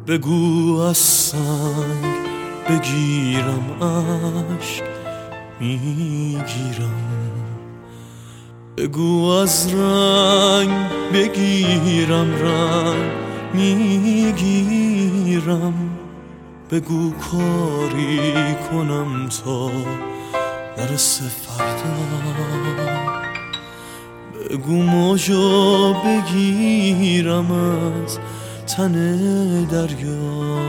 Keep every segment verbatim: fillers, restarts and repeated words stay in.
بگو از سنگ بگیرم اشک میگیرم، بگو از رنگ بگیرم رنگ میگیرم، بگو کاری کنم تا نرسه فردا، بگو موجو بگیرم از تن دریا.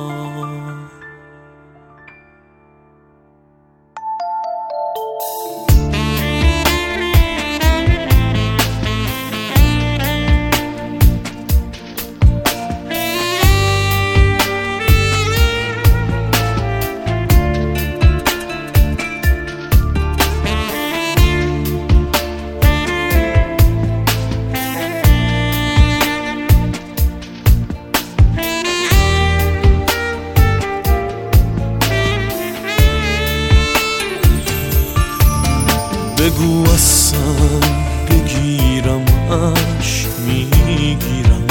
بگو از سنگ بگیرم اشک میگیرم،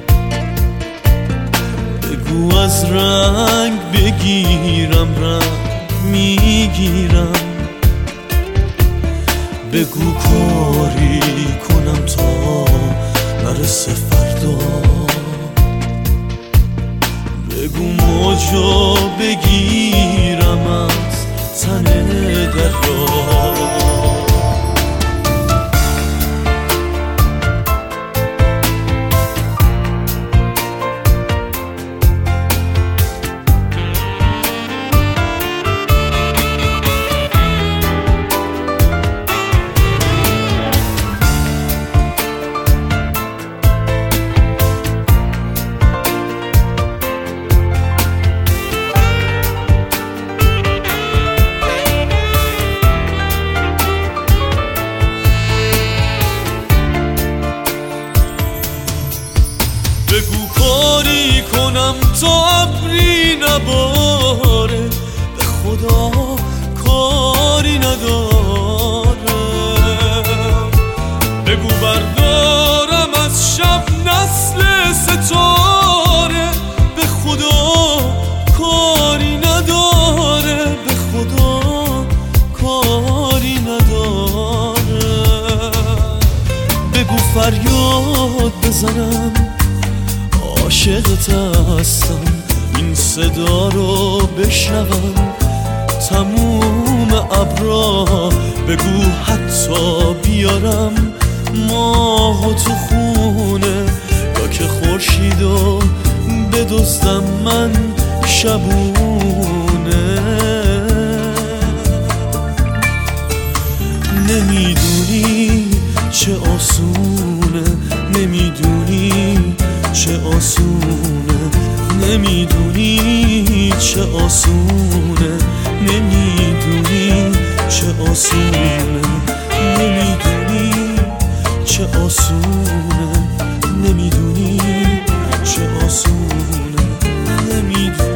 بگو از رنگ بگیرم رنگ میگیرم، بگو کاری کنم تا نرسه فردا، بگو موجو بگیرم از تن دریا. بگو کاری کنم تا ابری نباره، به خدا کاری نداره، بگو بردارم از شب نسل ستاره، به خدا کاری نداره، به خدا کاری نداره، بگو فریاد بزنم عاشقت هستم، این صدا رو بشنوم تموم ابرا، بگو حتی بیارم ماهو تو خونه، یا که خورشیدو بدزدم من شبونه. نمیدونی چه آسونه، نمیدونی چه آسونه، نمیدونی چه آسونه، نمیدونی چه آسونه، نمیدونی چه آسونه، نمیدونی چه آسونه، نمیدونی